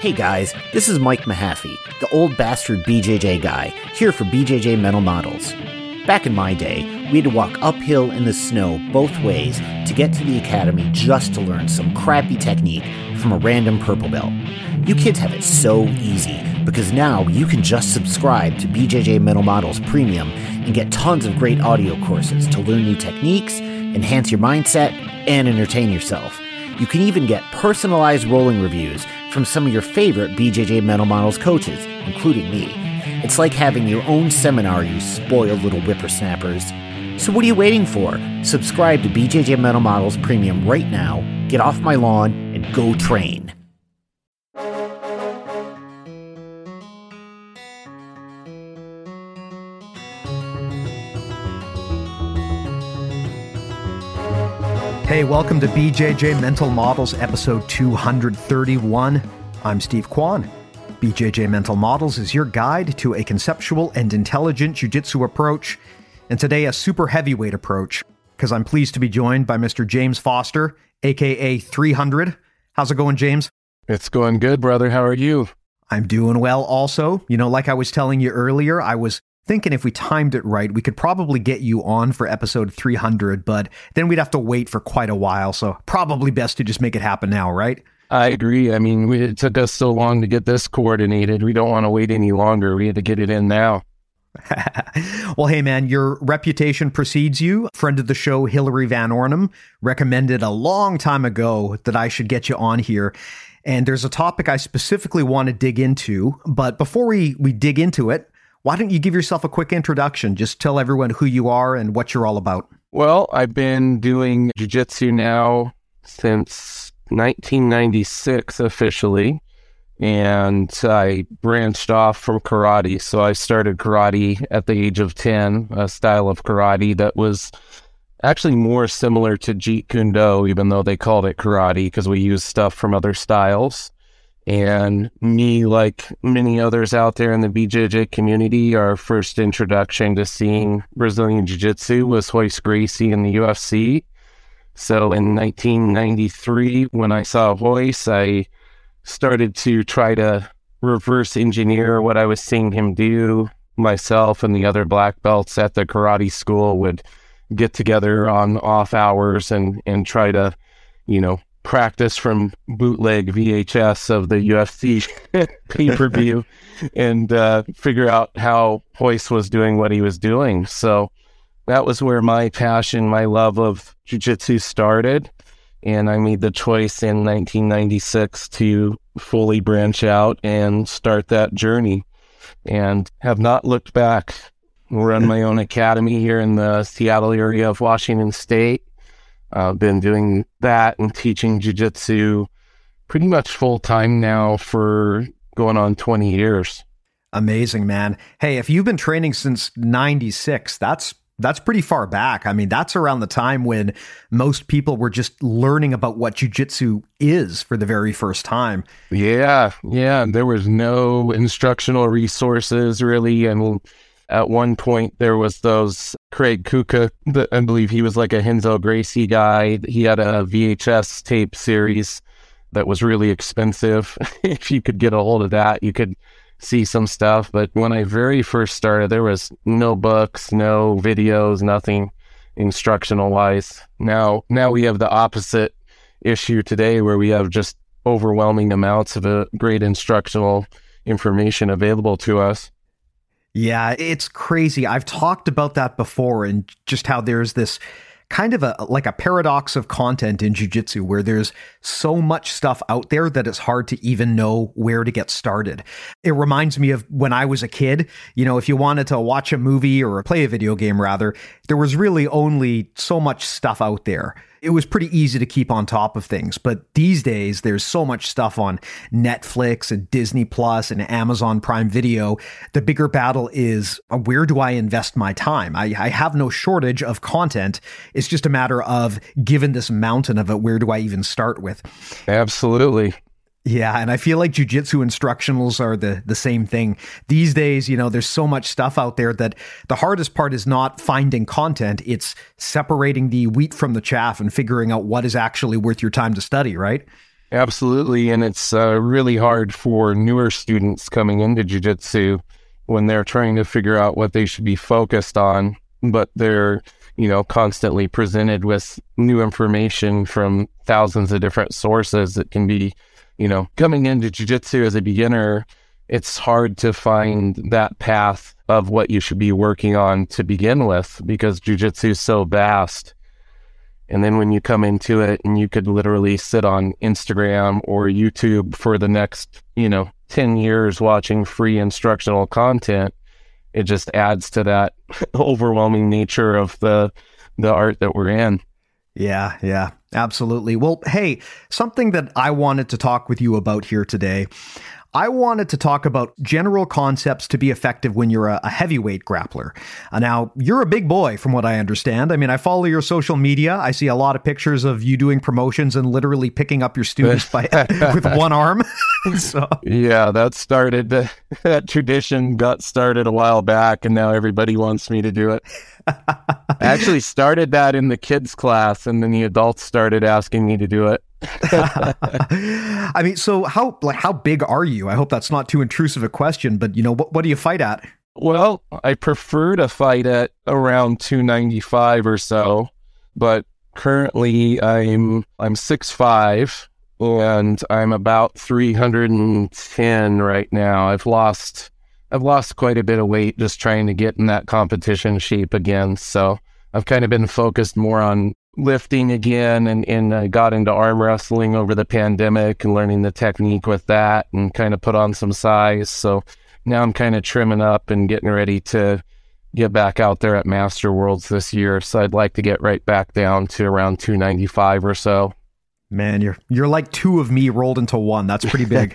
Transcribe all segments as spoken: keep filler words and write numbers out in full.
Hey guys, this is Mike Mahaffey, the old bastard B J J guy, here for B J J Mental Models. Back in my day, we had to walk uphill in the snow both ways to get to the academy just to learn some crappy technique from a random purple belt. You kids have it so easy, because now you can just subscribe to B J J Mental Models Premium and get tons of great audio courses to learn new techniques, enhance your mindset, and entertain yourself. You can even get personalized rolling reviews from some of your favorite B J J Mental Models coaches, including me. It's like having your own seminar, you spoiled little whippersnappers. So what are you waiting for? Subscribe to B J J Mental Models Premium right now, get off my lawn, and go train. Hey, welcome to B J J Mental Models, episode two hundred thirty-one. I'm Steve Kwan. B J J Mental Models is your guide to a conceptual and intelligent jiu-jitsu approach, and today a super heavyweight approach, because I'm pleased to be joined by Mister James Foster, aka three hundred. How's it going, James? It's going good, brother. How are you? I'm doing well also. You know, like I was telling you earlier, I was thinking if we timed it right, we could probably get you on for episode three hundred, but then we'd have to wait for quite a while, so probably best to just make it happen now, right? I agree. I mean, we, it took us so long to get this coordinated. We don't want to wait any longer. We had to get it in now. Well, hey, man, your reputation precedes you. Friend of the show, Hillary Van Ornum, recommended a long time ago that I should get you on here. And there's a topic I specifically want to dig into, but before we, we dig into it, why don't you give yourself a quick introduction? Just tell everyone who you are and what you're all about. Well, I've been doing jiu-jitsu now since nineteen ninety-six officially, and I branched off from karate. So I started karate at the age of ten, a style of karate that was actually more similar to Jeet Kune Do, even though they called it karate, because we used stuff from other styles. And me, like many others out there in the B J J community, our first introduction to seeing Brazilian Jiu-Jitsu was Royce Gracie in the U F C. So in nineteen ninety-three, when I saw Royce, I started to try to reverse engineer what I was seeing him do. Myself and the other black belts at the karate school would get together on off hours and, and try to, you know, practice from bootleg V H S of the U F C pay-per-view and uh, figure out how Royce was doing what he was doing. So that was where my passion, my love of jiu-jitsu started. And I made the choice in nineteen ninety-six to fully branch out and start that journey, and have not looked back. Run my own academy here in the Seattle area of Washington State. I've uh, been doing that and teaching jiu-jitsu pretty much full-time now for going on twenty years. Amazing, man. Hey, if you've been training since ninety-six, that's that's pretty far back. I mean, that's around the time when most people were just learning about what jiu-jitsu is for the very first time. Yeah, yeah. There was no instructional resources, really, and at one point, there was those Craig Kuka, the, I believe he was like a Renzo Gracie guy. He had a V H S tape series that was really expensive. If you could get a hold of that, you could see some stuff. But when I very first started, there was no books, no videos, nothing instructional-wise. Now, now we have the opposite issue today, where we have just overwhelming amounts of uh, great instructional information available to us. Yeah, it's crazy. I've talked about that before, and just how there's this kind of a like a paradox of content in jiu-jitsu, where there's so much stuff out there that it's hard to even know where to get started. It reminds me of when I was a kid. You know, if you wanted to watch a movie or play a video game, rather, there was really only so much stuff out there. It was pretty easy to keep on top of things. But these days, there's so much stuff on Netflix and Disney Plus and Amazon Prime Video. The bigger battle is, uh, where do I invest my time? I, I have no shortage of content. It's just a matter of, given this mountain of it, where do I even start with? Absolutely. Yeah, and I feel like jiu-jitsu instructionals are the, the same thing. These days, you know, there's so much stuff out there that the hardest part is not finding content. It's separating the wheat from the chaff and figuring out what is actually worth your time to study, right? Absolutely. And it's uh, really hard for newer students coming into jiu-jitsu when they're trying to figure out what they should be focused on, but they're, you know, constantly presented with new information from thousands of different sources. It can be, you know, coming into jiu-jitsu as a beginner, it's hard to find that path of what you should be working on to begin with because jiu-jitsu is so vast. And then when you come into it and you could literally sit on Instagram or YouTube for the next, you know, ten years watching free instructional content, it just adds to that overwhelming nature of the the art that we're in. Yeah, yeah, absolutely. Well, hey, something that I wanted to talk with you about here today. I wanted to talk about general concepts to be effective when you're a, a heavyweight grappler. Uh, now, you're a big boy from what I understand. I mean, I follow your social media. I see a lot of pictures of you doing promotions and literally picking up your students by with one arm. So. Yeah, that started, that tradition got started a while back and now everybody wants me to do it. I actually started that in the kids class and then the adults started asking me to do it. I mean, so how like how big are you? I hope that's not too intrusive a question, but you know, what what do you fight at? Well, I prefer to fight at around two ninety-five or so, but currently I'm I'm six five and I'm about three hundred ten right now. I've lost I've lost quite a bit of weight just trying to get in that competition shape again. So I've kind of been focused more on lifting again and, and uh, got into arm wrestling over the pandemic and learning the technique with that and kind of put on some size. So now I'm kind of trimming up and getting ready to get back out there at Master Worlds this year. So I'd like to get right back down to around two ninety-five or so. Man, you're you're like two of me rolled into one. That's pretty big.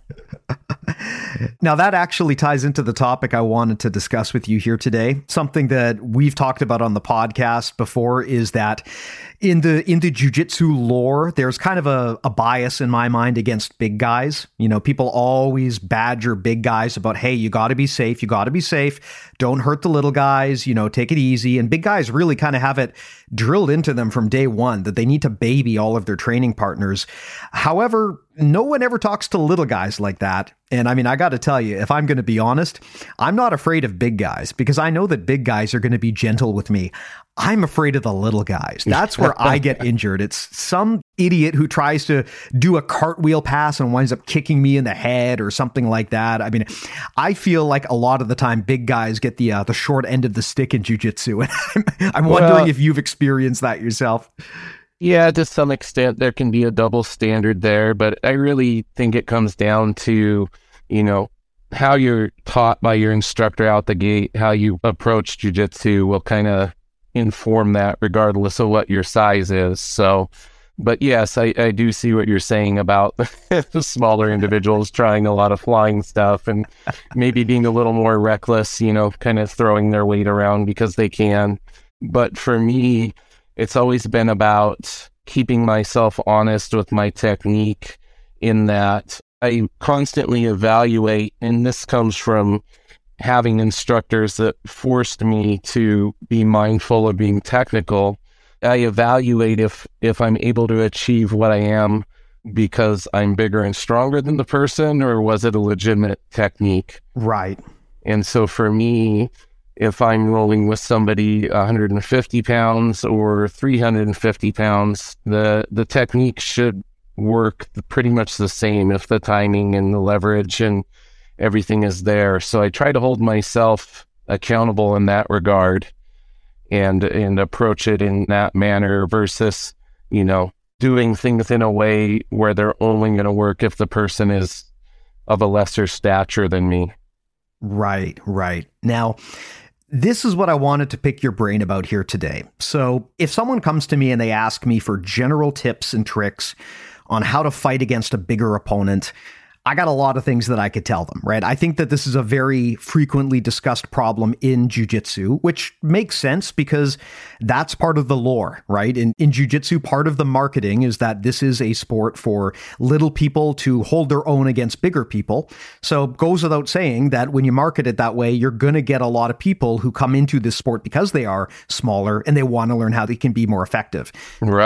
Now, that actually ties into the topic I wanted to discuss with you here today. Something that we've talked about on the podcast before is that in the in the jiu-jitsu lore, there's kind of a, a bias in my mind against big guys. You know, people always badger big guys about, hey, you got to be safe. You got to be safe. Don't hurt the little guys. You know, take it easy. And big guys really kind of have it drilled into them from day one that they need to baby all of their training partners. However, no one ever talks to little guys like that. And I mean, I got to tell you, if I'm going to be honest, I'm not afraid of big guys because I know that big guys are going to be gentle with me. I'm afraid of the little guys. That's where I get injured. It's some idiot who tries to do a cartwheel pass and winds up kicking me in the head or something like that. I mean, I feel like a lot of the time big guys get the uh, the short end of the stick in jiu-jitsu. And I'm, I'm well, wondering if you've experienced that yourself. Yeah, to some extent, there can be a double standard there, but I really think it comes down to, you know, how you're taught by your instructor out the gate, how you approach jiu-jitsu will kind of inform that regardless of what your size is. So, but yes, I, I do see what you're saying about the smaller individuals trying a lot of flying stuff and maybe being a little more reckless, you know, kind of throwing their weight around because they can. But for me, it's always been about keeping myself honest with my technique in that I constantly evaluate, and this comes from having instructors that forced me to be mindful of being technical. I evaluate if, if I'm able to achieve what I am because I'm bigger and stronger than the person, or was it a legitimate technique? Right. And so for me, if I'm rolling with somebody one hundred fifty pounds or three hundred fifty pounds, the, the technique should work pretty much the same if the timing and the leverage and everything is there. So I try to hold myself accountable in that regard and and approach it in that manner versus, you know, doing things in a way where they're only going to work if the person is of a lesser stature than me. Right, right. Now, this is what I wanted to pick your brain about here today. So if someone comes to me and they ask me for general tips and tricks on how to fight against a bigger opponent, I got a lot of things that I could tell them, right? I think that this is a very frequently discussed problem in jiu-jitsu, which makes sense because that's part of the lore, right? In, in jiu-jitsu, part of the marketing is that this is a sport for little people to hold their own against bigger people. So it goes without saying that when you market it that way, you're going to get a lot of people who come into this sport because they are smaller and they want to learn how they can be more effective. Right.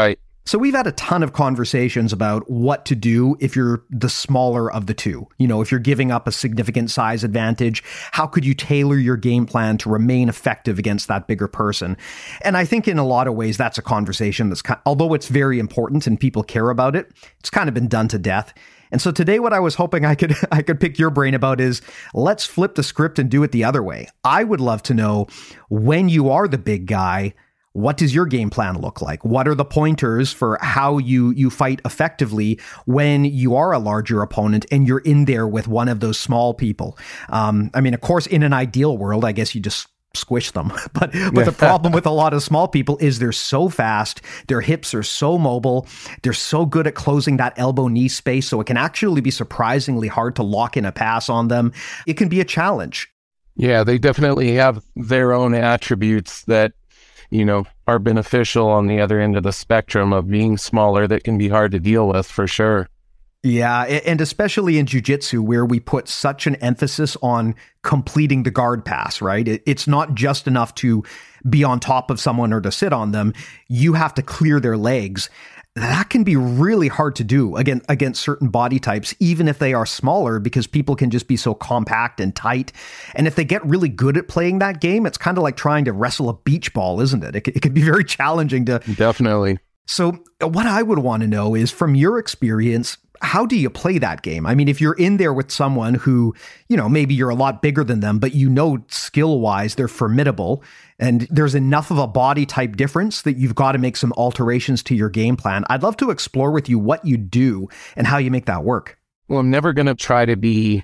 So we've had a ton of conversations about what to do if you're the smaller of the two. You know, if you're giving up a significant size advantage, how could you tailor your game plan to remain effective against that bigger person? And I think in a lot of ways, that's a conversation that's, kind, although it's very important and people care about it, it's kind of been done to death. And so today, what I was hoping I could I could pick your brain about is, let's flip the script and do it the other way. I would love to know, when you are the big guy, what does your game plan look like? What are the pointers for how you you fight effectively when you are a larger opponent and you're in there with one of those small people? Um, I mean, of course, in an ideal world, I guess you just squish them. But but the problem with a lot of small people is they're so fast, their hips are so mobile, they're so good at closing that elbow-knee space, so it can actually be surprisingly hard to lock in a pass on them. It can be a challenge. Yeah, they definitely have their own attributes that, you know, are beneficial on the other end of the spectrum of being smaller that can be hard to deal with, for sure. Yeah, and especially in jiu-jitsu, where we put such an emphasis on completing the guard pass, right? It's not just enough to be on top of someone or to sit on them. You have to clear their legs. That can be really hard to do again against certain body types, even if they are smaller, because people can just be so compact and tight. And if they get really good at playing that game, it's kind of like trying to wrestle a beach ball, isn't it? It can, it can be very challenging to... Definitely. So what I would want to know is, from your experience, how do you play that game? I mean, if you're in there with someone who, you know, maybe you're a lot bigger than them, but you know, skill-wise, they're formidable, and there's enough of a body type difference that you've got to make some alterations to your game plan. I'd love to explore with you what you do and how you make that work. Well, I'm never going to try to be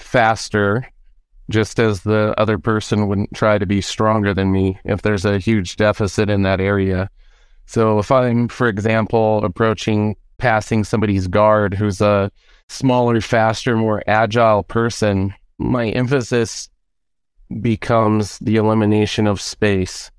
faster, just as the other person wouldn't try to be stronger than me if there's a huge deficit in that area. So if I'm, for example, approaching passing somebody's guard who's a smaller, faster, more agile person, my emphasis becomes the elimination of space.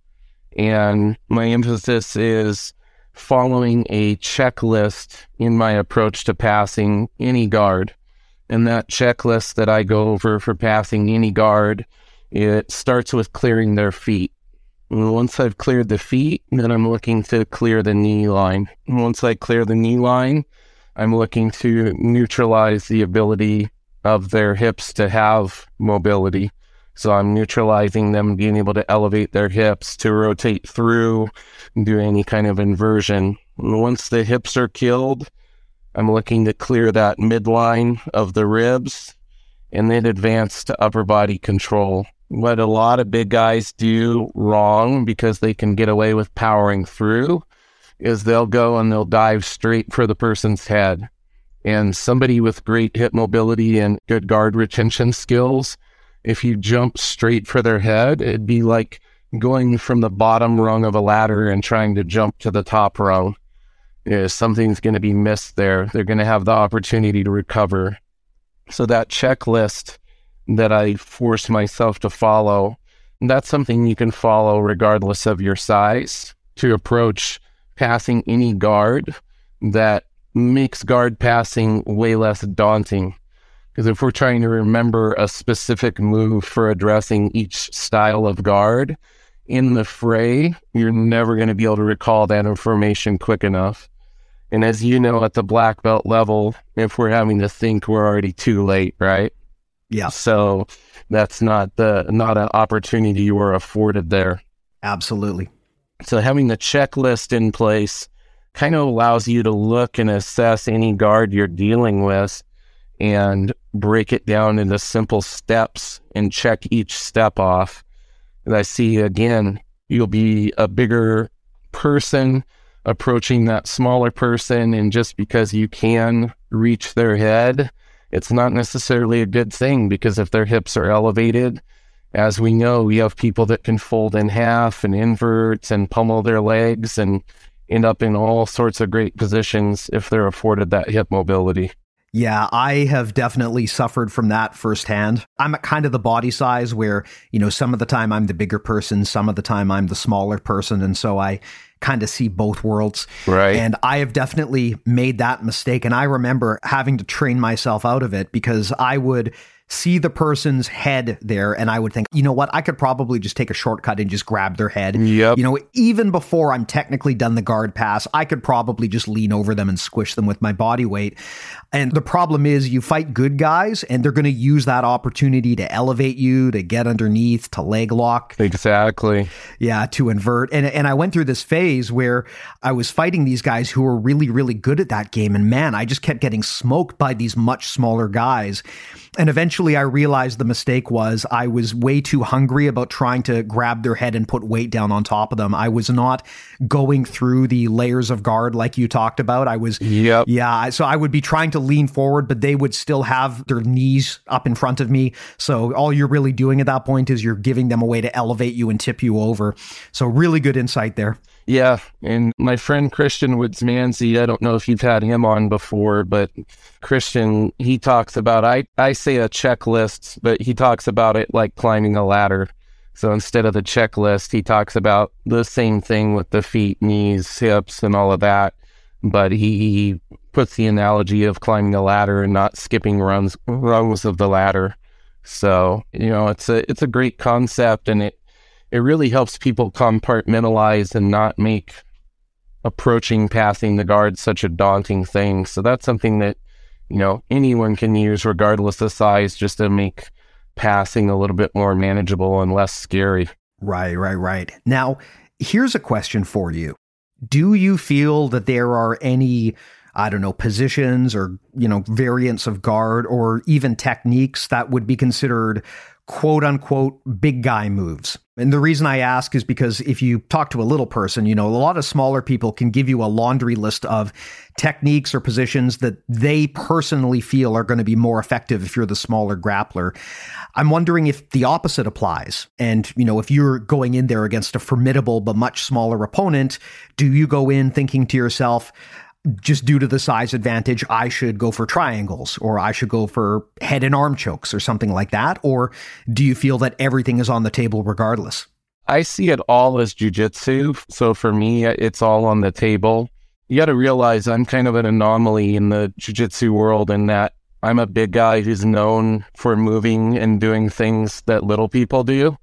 And my emphasis is following a checklist in my approach to passing any guard. And that checklist that I go over for passing any guard, it starts with clearing their feet. And once I've cleared the feet, then I'm looking to clear the knee line. And once I clear the knee line, I'm looking to neutralize the ability of their hips to have mobility. So I'm neutralizing them being able to elevate their hips, to rotate through, and do any kind of inversion. And once the hips are killed, I'm looking to clear that midline of the ribs and then advance to upper body control. What a lot of big guys do wrong, because they can get away with powering through, is they'll go and they'll dive straight for the person's head. And somebody with great hip mobility and good guard retention skills, if you jump straight for their head, it'd be like going from the bottom rung of a ladder and trying to jump to the top rung. You know, something's going to be missed there. They're going to have the opportunity to recover. So that checklist that I force myself to follow, that's something you can follow regardless of your size, to approach passing any guard that makes guard passing way less daunting. Because if we're trying to remember a specific move for addressing each style of guard in the fray, you're never going to be able to recall that information quick enough. And as you know, at the black belt level, if we're having to think, we're already too late, right? Yeah. So that's not the not an opportunity you were afforded there. Absolutely. So having the checklist in place kind of allows you to look and assess any guard you're dealing with and break it down into simple steps and check each step off. And I see, again, you'll be a bigger person approaching that smaller person, and just because you can reach their head, it's not necessarily a good thing, because if their hips are elevated, as we know, we have people that can fold in half and invert and pummel their legs and end up in all sorts of great positions if they're afforded that hip mobility. Yeah, I have definitely suffered from that firsthand. I'm at kind of the body size where, you know, some of the time I'm the bigger person, some of the time I'm the smaller person. And so I kind of see both worlds. Right. And I have definitely made that mistake. And I remember having to train myself out of it, because I would see the person's head there, and I would think, you know what, I could probably just take a shortcut and just grab their head. Yep. You know, even before I'm technically done the guard pass, I could probably just lean over them and squish them with my body weight. And the problem is you fight good guys, and they're going to use that opportunity to elevate you, to get underneath, to leg lock. Exactly. Yeah, to invert. And, and I went through this phase where I was fighting these guys who were really, really good at that game. And man, I just kept getting smoked by these much smaller guys. And eventually I realized the mistake was I was way too hungry about trying to grab their head and put weight down on top of them. I was not going through the layers of guard like you talked about. I was, yep. yeah. So I would be trying to lean forward, but they would still have their knees up in front of me. So all you're really doing at that point is you're giving them a way to elevate you and tip you over. So really good insight there. Yeah, and my friend Christian Woodsmansey, I don't know if you've had him on before, but Christian, he talks about, I, I say a checklist, but he talks about it like climbing a ladder. So instead of the checklist, he talks about the same thing with the feet, knees, hips, and all of that. But he, he puts the analogy of climbing a ladder and not skipping rungs, rungs of the ladder. So, you know, it's a it's a great concept, and it It really helps people compartmentalize and not make approaching passing the guard such a daunting thing. So that's something that, you know, anyone can use regardless of size, just to make passing a little bit more manageable and less scary. Right, right, right. Now, here's a question for you. Do you feel that there are any, I don't know, positions or, you know, variants of guard or even techniques that would be considered quote unquote big guy moves? And the reason I ask is because if you talk to a little person, you know, a lot of smaller people can give you a laundry list of techniques or positions that they personally feel are going to be more effective if you're the smaller grappler. I'm wondering if the opposite applies. And, you know, if you're going in there against a formidable but much smaller opponent, do you go in thinking to yourself, just due to the size advantage, I should go for triangles, or I should go for head and arm chokes or something like that? Or do you feel that everything is on the table regardless? I see it all as jujitsu. So for me, it's all on the table. You got to realize I'm kind of an anomaly in the jujitsu world in that I'm a big guy who's known for moving and doing things that little people do.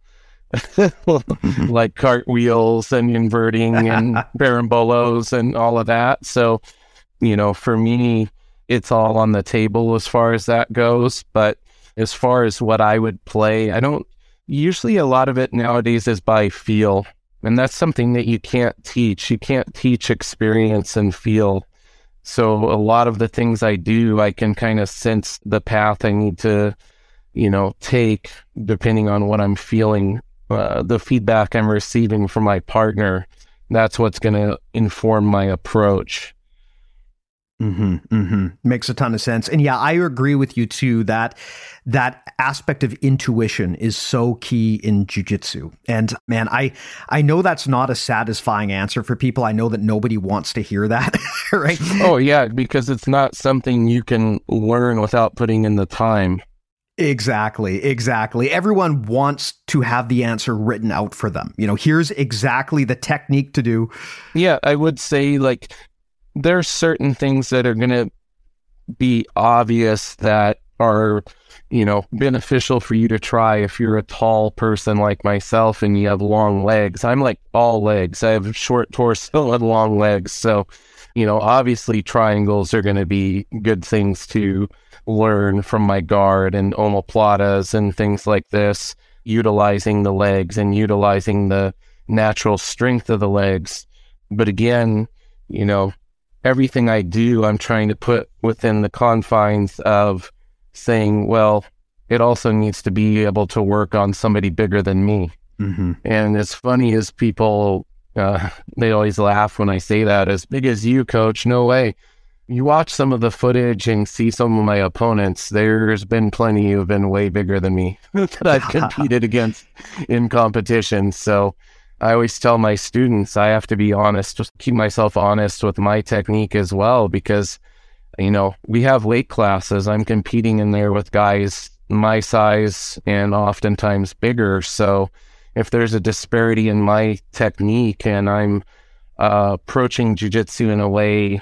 Like cartwheels and inverting and barambolos and all of that. So, you know, for me, it's all on the table as far as that goes. But as far as what I would play, I don't, usually a lot of it nowadays is by feel. And that's something that you can't teach. You can't teach experience and feel. So a lot of the things I do, I can kind of sense the path I need to, you know, take depending on what I'm feeling. Uh, the feedback I'm receiving from my partner, that's what's going to inform my approach. Mm-hmm, mm-hmm. Makes a ton of sense. And yeah, I agree with you too, that that aspect of intuition is so key in jiu-jitsu. And man, I, I know that's not a satisfying answer for people. I know that nobody wants to hear that, right? Oh yeah, because it's not something you can learn without putting in the time. Exactly, exactly. Everyone wants to have the answer written out for them. You know, here's exactly the technique to do. Yeah, I would say like there are certain things that are going to be obvious that are, you know, beneficial for you to try if you're a tall person like myself and you have long legs. I'm like all legs. I have a short torso and long legs. So, you know, obviously triangles are going to be good things to learn from my guard and omoplatas and things like this, utilizing the legs and utilizing the natural strength of the legs. But again, you know, everything I do, I'm trying to put within the confines of saying, well, it also needs to be able to work on somebody bigger than me. Mm-hmm. And as funny as people, uh, they always laugh when I say that, as big as you, coach, no way. You watch some of the footage and see some of my opponents, there's been plenty who've been way bigger than me that I've competed against in competition. So I always tell my students I have to be honest, just keep myself honest with my technique as well, because, you know, we have weight classes. I'm competing in there with guys my size and oftentimes bigger. So if there's a disparity in my technique and I'm uh, approaching jiu-jitsu in a way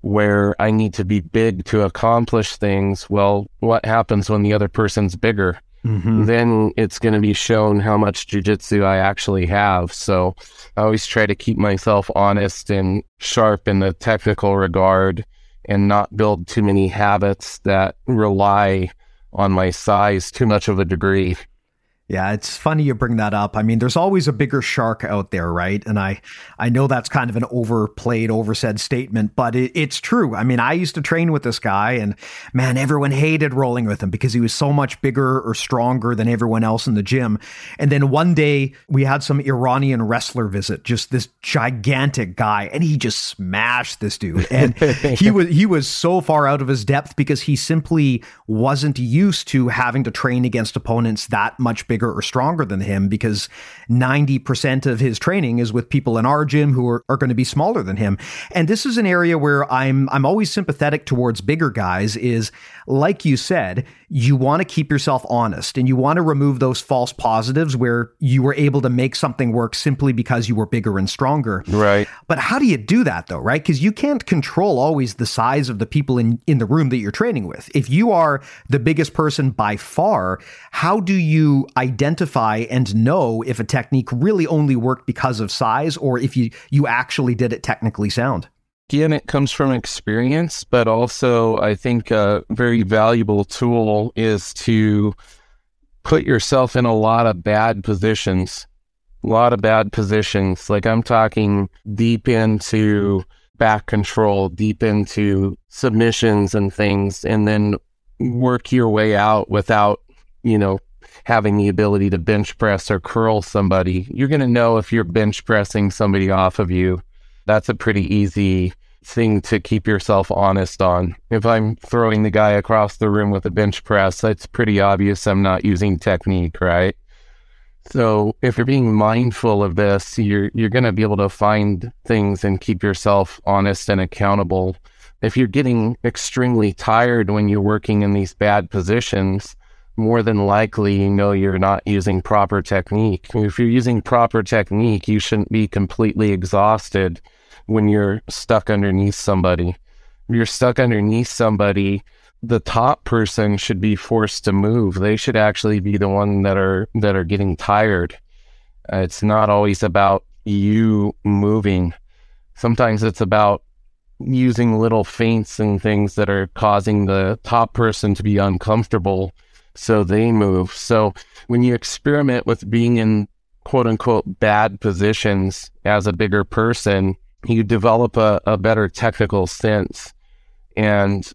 where I need to be big to accomplish things. Well, what happens when the other person's bigger? Mm-hmm. Then it's going to be shown how much jiu-jitsu I actually have. So I always try to keep myself honest and sharp in the technical regard and not build too many habits that rely on my size too much of a degree. Yeah, it's funny you bring that up. I mean, there's always a bigger shark out there, right? And I, I know that's kind of an overplayed, oversaid statement, but it, it's true. I mean, I used to train with this guy and man, everyone hated rolling with him because he was so much bigger or stronger than everyone else in the gym. And then one day we had some Iranian wrestler visit, just this gigantic guy, and he just smashed this dude. And he was, he was so far out of his depth because he simply wasn't used to having to train against opponents that much bigger or stronger than him, because ninety percent of his training is with people in our gym who are, are going to be smaller than him. And this is an area where I'm I'm always sympathetic towards bigger guys is, like you said, you want to keep yourself honest and you want to remove those false positives where you were able to make something work simply because you were bigger and stronger. Right. But how do you do that though, right? Because you can't control always the size of the people in, in the room that you're training with. If you are the biggest person by far, how do you identify and know if a technique really only worked because of size or if you, you actually did it technically sound? Again, it comes from experience, but also I think a very valuable tool is to put yourself in a lot of bad positions, a lot of bad positions. Like I'm talking deep into back control, deep into submissions and things, and then work your way out without, you know, having the ability to bench press or curl somebody. You're going to know if you're bench pressing somebody off of you. That's a pretty easy thing to keep yourself honest on. If I'm throwing the guy across the room with a bench press, it's pretty obvious I'm not using technique, right? So if you're being mindful of this, you're you're going to be able to find things and keep yourself honest and accountable. If you're getting extremely tired when you're working in these bad positions, more than likely you know you're not using proper technique. If you're using proper technique, you shouldn't be completely exhausted when you're stuck underneath somebody. If you're stuck underneath somebody, the top person should be forced to move. They should actually be the one that are that are getting tired. Uh, it's not always about you moving. Sometimes it's about using little feints and things that are causing the top person to be uncomfortable, so they move. So when you experiment with being in quote unquote bad positions as a bigger person, you develop a, a better technical sense. And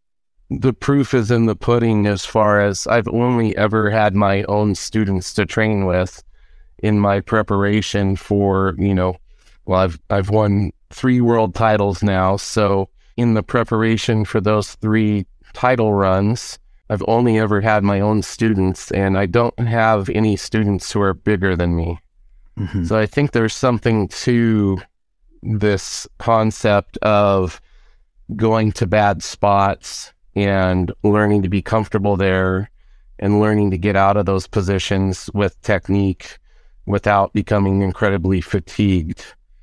the proof is in the pudding as far as I've only ever had my own students to train with in my preparation for, you know, well, I've, I've won three world titles now. So in the preparation for those three title runs, I've only ever had my own students, and I don't have any students who are bigger than me. Mm-hmm. So I think there's something to this concept of going to bad spots and learning to be comfortable there and learning to get out of those positions with technique without becoming incredibly fatigued,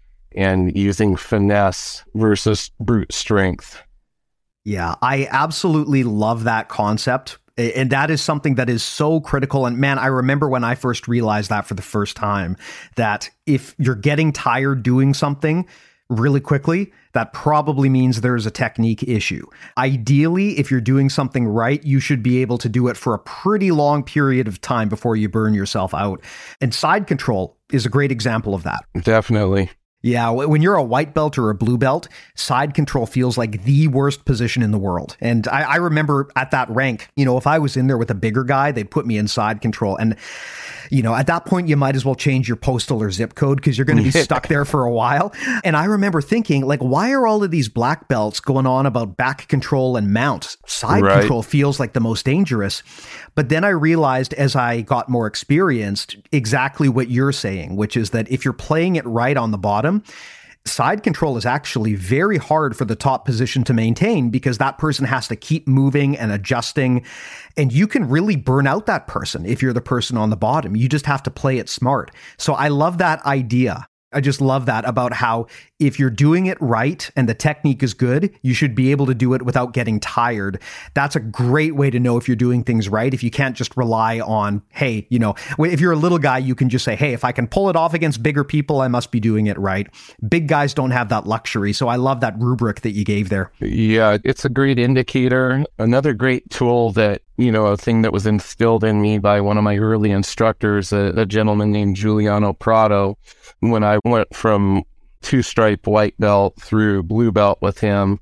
and using finesse versus brute strength. Yeah, I absolutely love that concept. And that is something that is so critical. And man, I remember when I first realized that for the first time, that if you're getting tired doing something really quickly, that probably means there's a technique issue. Ideally, if you're doing something right, you should be able to do it for a pretty long period of time before you burn yourself out. And side control is a great example of that. Definitely. Yeah, when you're a white belt or a blue belt, side control feels like the worst position in the world. And I, I remember at that rank, you know, if I was in there with a bigger guy, they'd put me in side control. And, you know, at that point, you might as well change your postal or zip code because you're going to be stuck there for a while. And I remember thinking, like, why are all of these black belts going on about back control and mount? Side right. control feels like the most dangerous. But then I realized as I got more experienced exactly what you're saying, which is that if you're playing it right on the bottom, side control is actually very hard for the top position to maintain because that person has to keep moving and adjusting. And you can really burn out that person if you're the person on the bottom. You just have to play it smart. So I love that idea. I just love that about how if you're doing it right and the technique is good, you should be able to do it without getting tired. That's a great way to know if you're doing things right. If you can't just rely on, hey, you know, if you're a little guy, you can just say, hey, if I can pull it off against bigger people, I must be doing it right. Big guys don't have that luxury. So I love that rubric that you gave there. Yeah, it's a great indicator. Another great tool that, you know, a thing that was instilled in me by one of my early instructors, a, a gentleman named Giuliano Prado, when I went from two-stripe white belt through blue belt with him.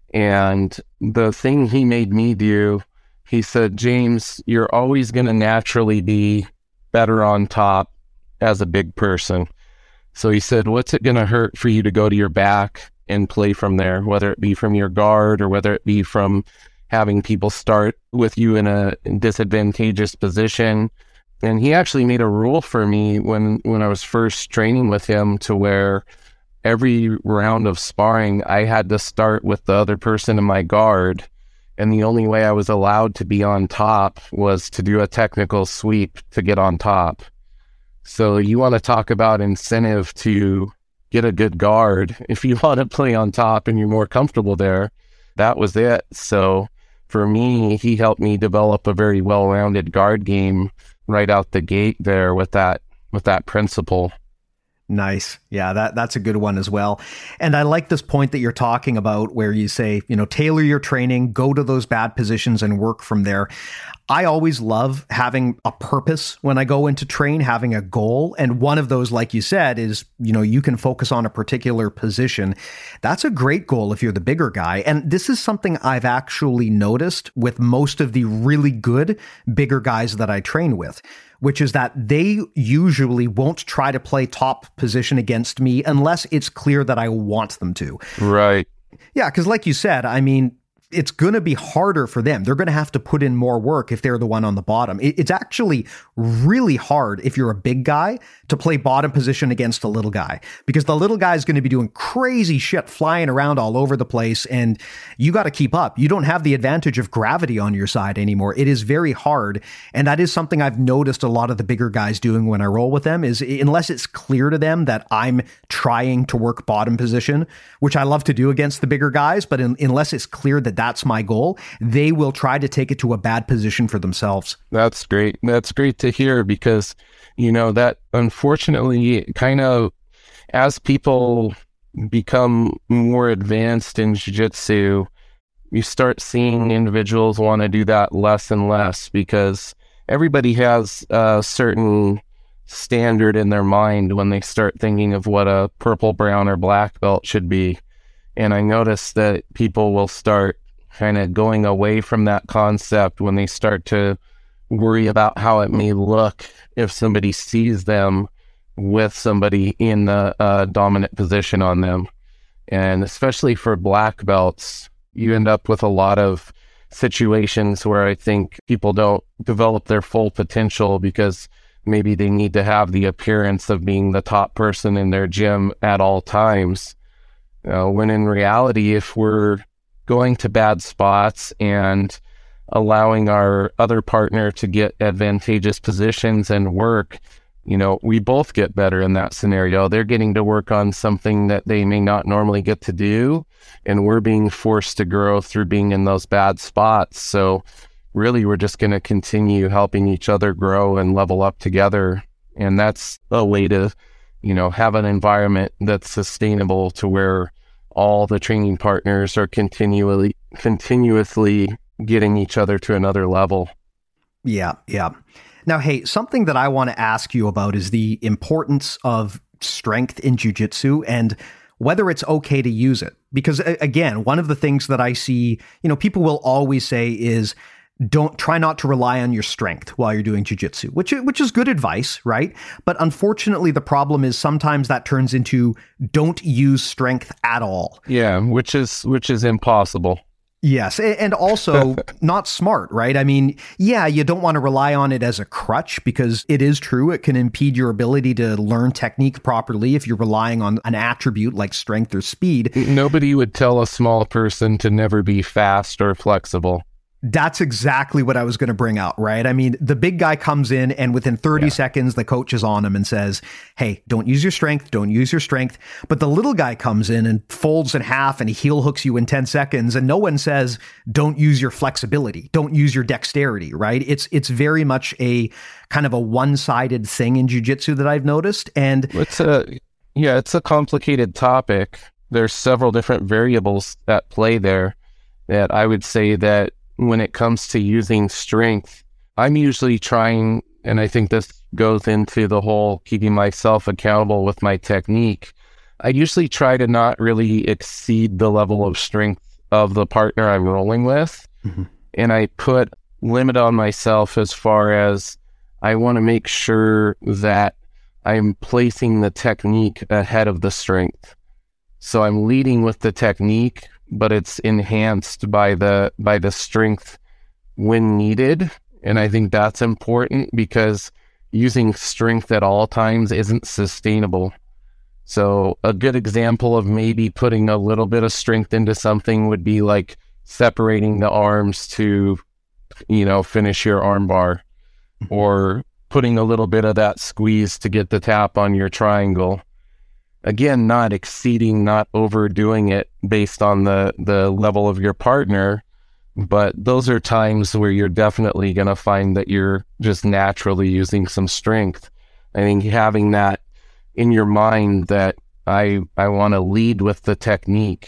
And the thing he made me do, he said, James, you're always going to naturally be better on top as a big person. So he said, what's it going to hurt for you to go to your back and play from there, whether it be from your guard or whether it be from having people start with you in a disadvantageous position. And he actually made a rule for me when, when I was first training with him to where every round of sparring, I had to start with the other person in my guard. And the only way I was allowed to be on top was to do a technical sweep to get on top. So you want to talk about incentive to get a good guard. If you want to play on top and you're more comfortable there, that was it. So for me, he helped me develop a very well-rounded guard game right out the gate there with that with that principle. Nice. Yeah, that that's a good one as well. And I like this point that you're talking about where you say, you know, tailor your training, go to those bad positions and work from there. I always love having a purpose when I go into train, having a goal. And one of those, like you said, is, you know, you can focus on a particular position. That's a great goal if you're the bigger guy. And this is something I've actually noticed with most of the really good bigger guys that I train with, which is that they usually won't try to play top position against me unless it's clear that I want them to. Right. Yeah, because like you said, I mean, it's going to be harder for them. They're going to have to put in more work if they're the one on the bottom. It's actually really hard if you're a big guy to play bottom position against a little guy, because the little guy is going to be doing crazy shit flying around all over the place, and you got to keep up. You don't have the advantage of gravity on your side anymore. It is very hard, and that is something I've noticed a lot of the bigger guys doing when I roll with them, is unless it's clear to them that I'm trying to work bottom position, which I love to do against the bigger guys, but in, unless it's clear that that's my goal, they will try to take it to a bad position for themselves. That's great. That's great to hear, because, you know, that unfortunately kind of, as people become more advanced in jiu-jitsu, you start seeing individuals want to do that less and less, because everybody has a certain standard in their mind when they start thinking of what a purple, brown, or black belt should be. And I notice that people will start kind of going away from that concept when they start to worry about how it may look if somebody sees them with somebody in the uh, dominant position on them. And especially for black belts, you end up with a lot of situations where I think people don't develop their full potential because maybe they need to have the appearance of being the top person in their gym at all times. Uh, when in reality, if we're going to bad spots and allowing our other partner to get advantageous positions and work, you know, we both get better in that scenario. They're getting to work on something that they may not normally get to do, and we're being forced to grow through being in those bad spots. So really, we're just going to continue helping each other grow and level up together. And that's a way to, you know, have an environment that's sustainable to where all the training partners are continually, continuously getting each other to another level. Yeah, yeah. Now, hey, something that I want to ask you about is the importance of strength in jiu-jitsu and whether it's okay to use it. Because again, one of the things that I see, you know, people will always say is, don't try not to rely on your strength while you're doing jiu-jitsu, which, which is good advice, right? But unfortunately, the problem is sometimes that turns into don't use strength at all. Yeah, which is which is impossible. Yes, and also not smart, right? I mean, yeah, you don't want to rely on it as a crutch, because it is true, it can impede your ability to learn technique properly if you're relying on an attribute like strength or speed. Nobody would tell a small person to never be fast or flexible. That's exactly what I was going to bring out, right? I mean, the big guy comes in and within thirty yeah. seconds, the coach is on him and says, hey, don't use your strength, don't use your strength. But the little guy comes in and folds in half and he heel hooks you in ten seconds. And no one says, don't use your flexibility, don't use your dexterity, right? It's, it's very much a kind of a one-sided thing in jiu-jitsu that I've noticed. And it's a, yeah, it's a complicated topic. There's several different variables that play there that I would say that when it comes to using strength, I'm usually trying, and I think this goes into the whole keeping myself accountable with my technique. I usually try to not really exceed the level of strength of the partner I'm rolling with. Mm-hmm. And I put limit on myself as far as I want to make sure that I'm placing the technique ahead of the strength. So I'm leading with the technique, but it's enhanced by the by the strength when needed. And I think that's important because using strength at all times isn't sustainable. So a good example of maybe putting a little bit of strength into something would be like separating the arms to, you know, finish your arm bar, or putting a little bit of that squeeze to get the tap on your triangle. Again, not exceeding, not overdoing it based on the, the level of your partner, but those are times where you're definitely going to find that you're just naturally using some strength. I think having that in your mind that I I want to lead with the technique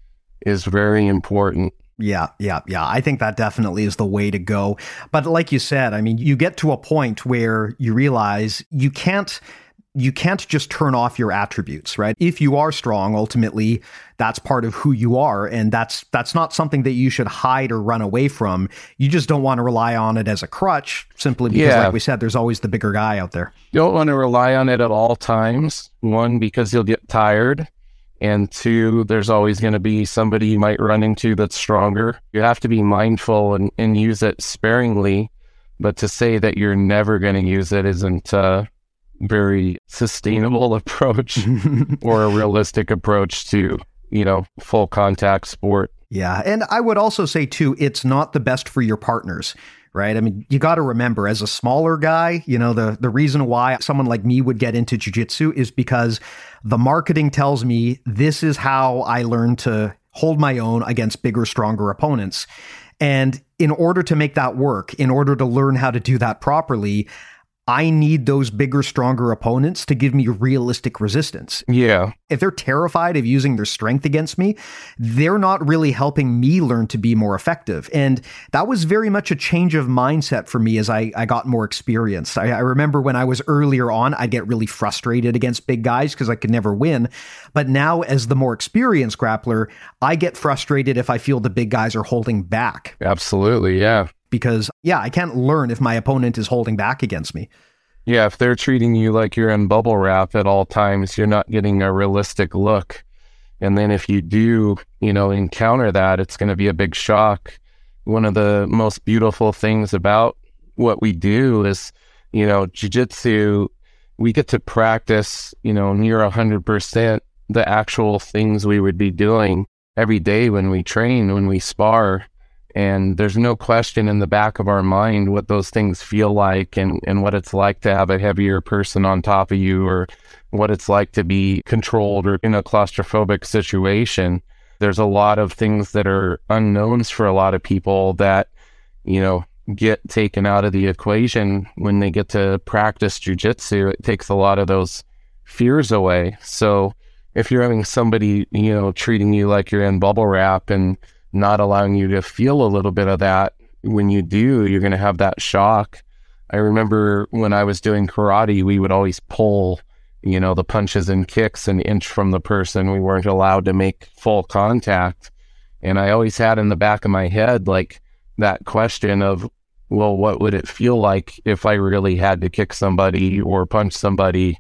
is very important. Yeah, yeah, yeah. I think that definitely is the way to go. But like you said, I mean, you get to a point where you realize you can't You can't just turn off your attributes, right? If you are strong, ultimately, that's part of who you are. And that's that's not something that you should hide or run away from. You just don't want to rely on it as a crutch, simply because, yeah. like we said, there's always the bigger guy out there. You don't want to rely on it at all times. One, because you'll get tired. And two, there's always going to be somebody you might run into that's stronger. You have to be mindful and, and use it sparingly. But to say that you're never going to use it isn't... Uh, very sustainable approach or a realistic approach to, you know, full contact sport. Yeah. And I would also say too, it's not the best for your partners, right? I mean, you got to remember, as a smaller guy, you know, the, the reason why someone like me would get into jiu-jitsu is because the marketing tells me this is how I learn to hold my own against bigger, stronger opponents. And in order to make that work, in order to learn how to do that properly, I need those bigger, stronger opponents to give me realistic resistance. Yeah. If they're terrified of using their strength against me, they're not really helping me learn to be more effective. And that was very much a change of mindset for me as I, I got more experienced. I, I remember when I was earlier on, I'd get really frustrated against big guys because I could never win. But now, as the more experienced grappler, I get frustrated if I feel the big guys are holding back. Absolutely, yeah. Because, yeah, I can't learn if my opponent is holding back against me. Yeah, if they're treating you like you're in bubble wrap at all times, you're not getting a realistic look. And then if you do, you know, encounter that, it's going to be a big shock. One of the most beautiful things about what we do is, you know, jiu-jitsu, we get to practice, you know, near one hundred percent the actual things we would be doing every day when we train, when we spar. And there's no question in the back of our mind what those things feel like and, and what it's like to have a heavier person on top of you, or what it's like to be controlled or in a claustrophobic situation. There's a lot of things that are unknowns for a lot of people that, you know, get taken out of the equation when they get to practice jiu-jitsu. It takes a lot of those fears away. So if you're having somebody, you know, treating you like you're in bubble wrap and not allowing you to feel a little bit of that, when you do, you're going to have that shock. I remember when I was doing karate, we would always pull, you know, the punches and kicks an inch from the person. We weren't allowed to make full contact. And I always had in the back of my head, like, that question of, well, what would it feel like if I really had to kick somebody or punch somebody?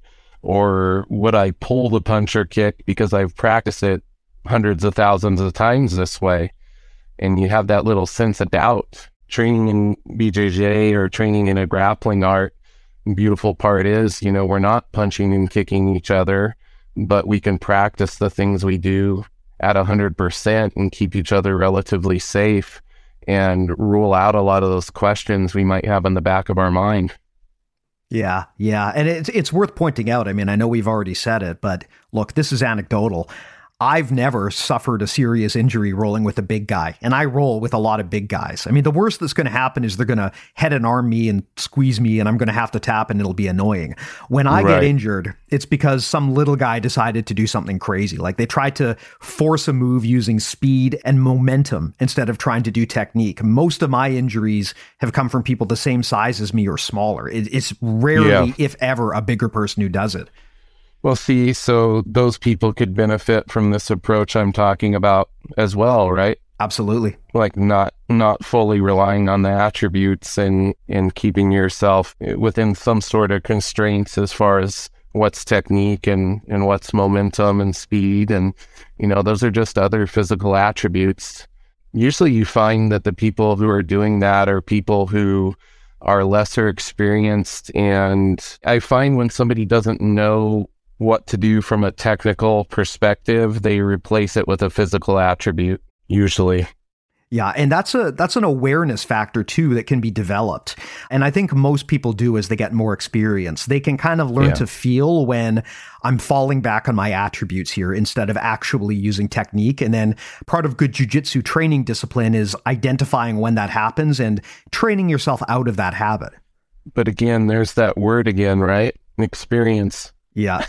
Or would I pull the punch or kick because I've practiced it hundreds of thousands of times this way? And you have that little sense of doubt. Training in B J J or training in a grappling art, beautiful part is, you know, we're not punching and kicking each other, but we can practice the things we do at one hundred percent and keep each other relatively safe. and rule out a lot of those questions we might have in the back of our mind. Yeah, yeah. And it's it's worth pointing out. I mean, I know we've already said it, but look, this is anecdotal. I've never suffered a serious injury rolling with a big guy, and I roll with a lot of big guys. I mean, the worst that's going to happen is they're going to head and arm me and squeeze me, and I'm going to have to tap, and it'll be annoying. When I Right. get injured, it's because some little guy decided to do something crazy. Like they tried to force a move using speed and momentum instead of trying to do technique. Most of my injuries have come from people the same size as me or smaller. It, it's rarely, Yeah. if ever, a bigger person who does it. Well, see, so those people could benefit from this approach I'm talking about as well, right? Absolutely. Like not not fully relying on the attributes and, and keeping yourself within some sort of constraints as far as what's technique and, and what's momentum and speed. And, you know, those are just other physical attributes. Usually you find that the people who are doing that are people who are lesser experienced. And I find when somebody doesn't know what to do from a technical perspective, they replace it with a physical attribute, usually. Yeah, and that's a that's an awareness factor too that can be developed. And I think most people do as they get more experience. They can kind of learn Yeah. to feel when I'm falling back on my attributes here instead of actually using technique. And then part of good jiu-jitsu training discipline is identifying when that happens and training yourself out of that habit. But again, there's that word again, right? Experience. Yeah.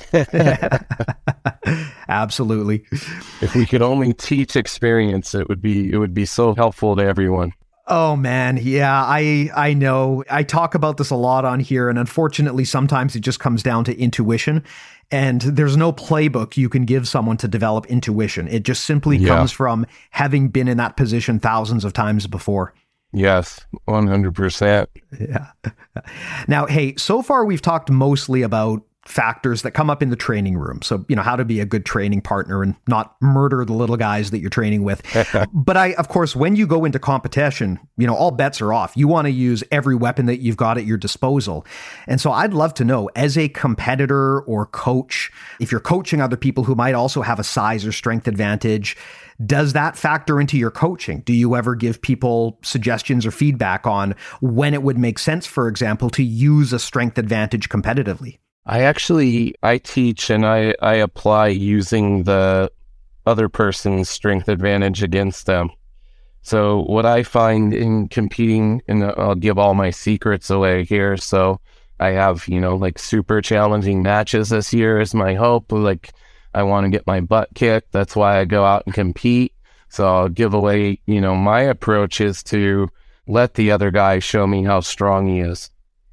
Absolutely. If we could only teach experience, it would be it would be so helpful to everyone. Oh man, yeah, I I know. I talk about this a lot on here, and unfortunately sometimes it just comes down to intuition. And there's no playbook you can give someone to develop intuition. It just simply Yeah. comes from having been in that position thousands of times before. Yes, one hundred percent. Yeah. Now, hey, so far we've talked mostly about factors that come up in the training room. So, you know, how to be a good training partner and not murder the little guys that you're training with. But I, of course, when you go into competition, you know, all bets are off. You want to use every weapon that you've got at your disposal. And so I'd love to know, as a competitor or coach, if you're coaching other people who might also have a size or strength advantage, does that factor into your coaching? Do you ever give people suggestions or feedback on when it would make sense, for example, to use a strength advantage competitively? I actually, I teach and I, I apply using the other person's strength advantage against them. So what I find in competing, and I'll give all my secrets away here. So I have, you know, like super challenging matches this year is my hope. Like I want to get my butt kicked. That's why I go out and compete. So I'll give away, you know, my approach is to let the other guy show me how strong he is.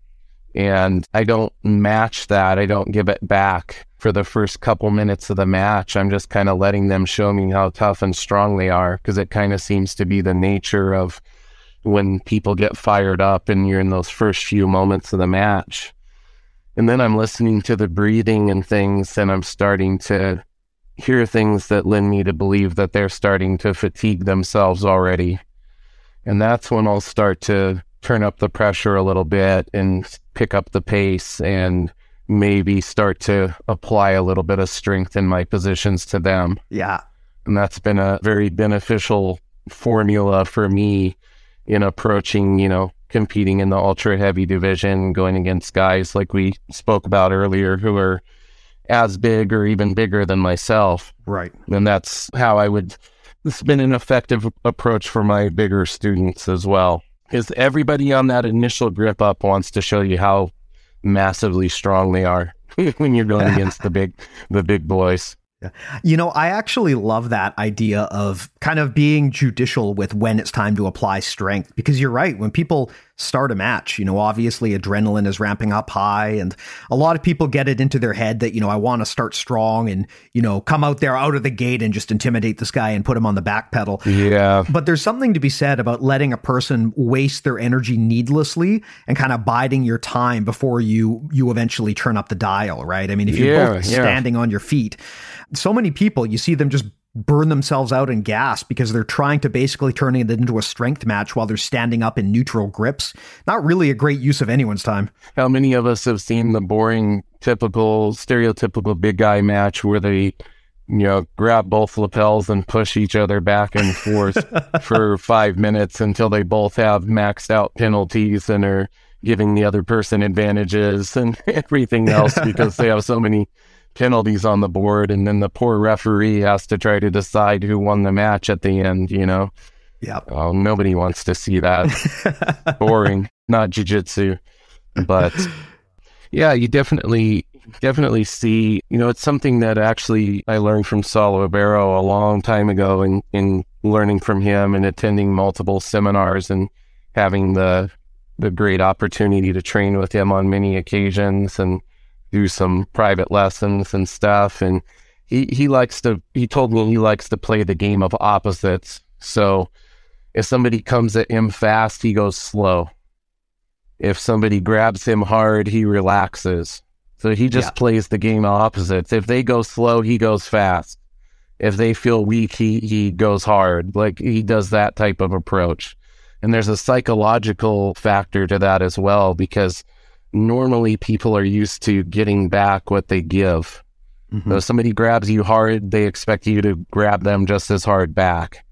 And I don't match that. I don't give it back for the first couple minutes of the match. I'm just kind of letting them show me how tough and strong they are, because it kind of seems to be the nature of when people get fired up and you're in those first few moments of the match. And then I'm listening to the breathing and things, and I'm starting to hear things that lend me to believe that they're starting to fatigue themselves already. And that's when I'll start to turn up the pressure a little bit and pick up the pace and maybe start to apply a little bit of strength in my positions to them. Yeah. And that's been a very beneficial formula for me in approaching, you know, competing in the ultra heavy division, going against guys like we spoke about earlier who are as big or even bigger than myself. Right. And that's how I would, it's been an effective approach for my bigger students as well. Because everybody on that initial grip up wants to show you how massively strong they are when you're going against the big, the big boys. You know, I actually love that idea of kind of being judicial with when it's time to apply strength, because you're right. When people start a match, you know, obviously adrenaline is ramping up high, and a lot of people get it into their head that, you know, I want to start strong and, you know, come out there out of the gate and just intimidate this guy and put him on the back pedal. Yeah. But there's something to be said about letting a person waste their energy needlessly and kind of biding your time before you you eventually turn up the dial, right? I mean, if you're Yeah, both yeah. standing on your feet, so many people, you see them just burn themselves out in gas because they're trying to basically turn it into a strength match while they're standing up in neutral grips. Not really a great use of anyone's time. How many of us have seen the boring, typical, stereotypical big guy match where they you know, grab both lapels and push each other back and forth for five minutes until they both have maxed out penalties and are giving the other person advantages and everything else because they have so many penalties on the board. And then the poor referee has to try to decide who won the match at the end, you know? Yeah. Oh, nobody wants to see that. Boring. Not jiu-jitsu. But yeah, you definitely, definitely see, you know, it's something that actually I learned from Saulo Ribeiro a long time ago in, in learning from him and attending multiple seminars and having the the great opportunity to train with him on many occasions and do some private lessons and stuff. And he, he likes to, he told me he likes to play the game of opposites. So if somebody comes at him fast, he goes slow. If somebody grabs him hard, he relaxes. So he just yeah. plays the game of opposites. If they go slow, he goes fast. If they feel weak, he, he goes hard. Like he does that type of approach. And there's a psychological factor to that as well, because normally people are used to getting back what they give. Mm-hmm. So if somebody grabs you hard, they expect you to grab them just as hard back.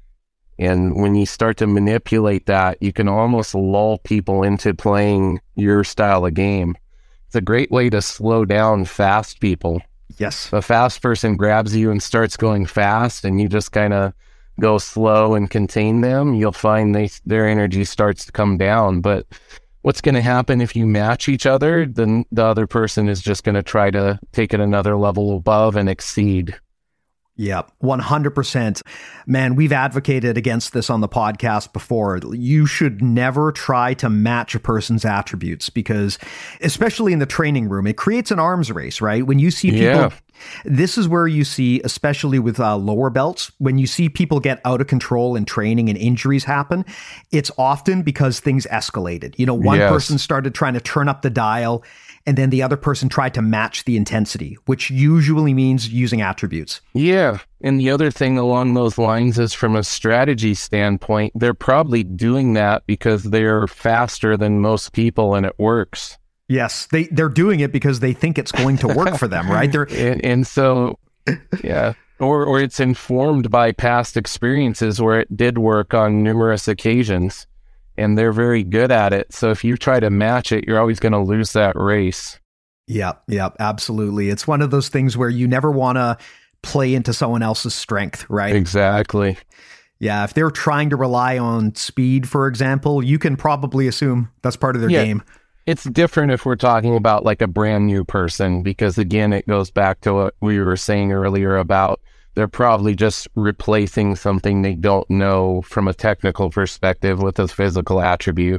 And when you start to manipulate that, you can almost lull people into playing your style of game. It's a great way to slow down fast people. Yes. If a fast person grabs you and starts going fast and you just kind of go slow and contain them, you'll find they their energy starts to come down. But what's going to happen if you match each other? Then the other person is just going to try to take it another level above and exceed. Yeah, one hundred percent. Man, we've advocated against this on the podcast before. You should never try to match a person's attributes because, especially in the training room, it creates an arms race, right? When you see people, yeah. This is where you see, especially with uh, lower belts, when you see people get out of control in training and injuries happen, it's often because things escalated. You know, one yes. person started trying to turn up the dial, and then the other person tried to match the intensity, which usually means using attributes. Yeah. And the other thing along those lines is from a strategy standpoint, they're probably doing that because they're faster than most people and it works. Yes. They, they're doing it because they think it's going to work for them, right? They're and, and so, yeah. Or, or it's informed by past experiences where it did work on numerous occasions. And they're very good at it. So if you try to match it, you're always going to lose that race. Yeah, yeah, absolutely. It's one of those things where you never want to play into someone else's strength, right? Exactly. Yeah, if they're trying to rely on speed, for example, you can probably assume that's part of their yeah. game. It's different if we're talking about like a brand new person, because again, it goes back to what we were saying earlier about they're probably just replacing something they don't know from a technical perspective with a physical attribute.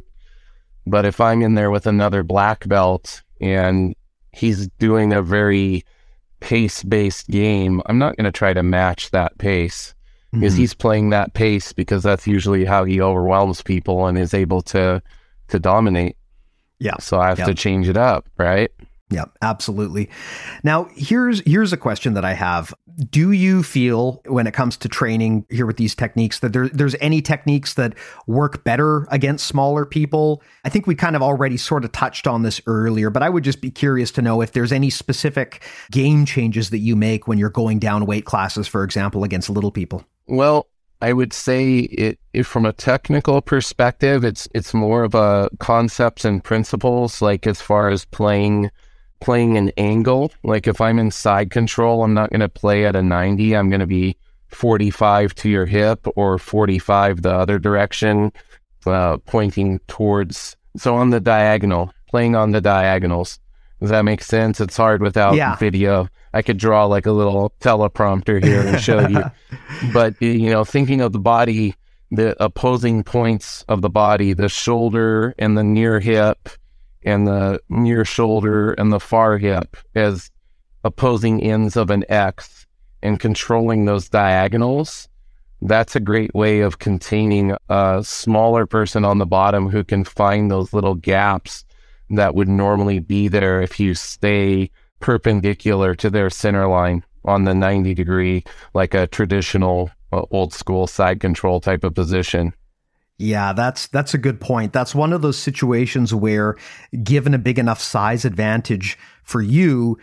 But if I'm in there with another black belt and he's doing a very pace-based game, I'm not going to try to match that pace mm-hmm. because he's playing that pace because that's usually how he overwhelms people and is able to to dominate. Yeah. So I have yeah. to change it up, right? Yeah, absolutely. Now, here's here's a question that I have. Do you feel when it comes to training here with these techniques that there, there's any techniques that work better against smaller people? I think we kind of already sort of touched on this earlier, but I would just be curious to know if there's any specific game changes that you make when you're going down weight classes, for example, against little people. Well, I would say it, if from a technical perspective, it's it's more of a concepts and principles, like as far as playing playing an angle. Like if I'm in side control, I'm not going to play at a ninety. I'm going to be forty-five to your hip or forty-five the other direction, uh, pointing towards. So on the diagonal, playing on the diagonals. Does that make sense? It's hard without yeah. video. I could draw like a little teleprompter here and show you. But, you know, thinking of the body, the opposing points of the body, the shoulder and the near hip, and the near shoulder and the far hip as opposing ends of an X, and controlling those diagonals, that's a great way of containing a smaller person on the bottom who can find those little gaps that would normally be there if you stay perpendicular to their center line on the ninety degree, like a traditional uh, old school side control type of position. Yeah, that's that's a good point. That's one of those situations where, given a big enough size advantage for you,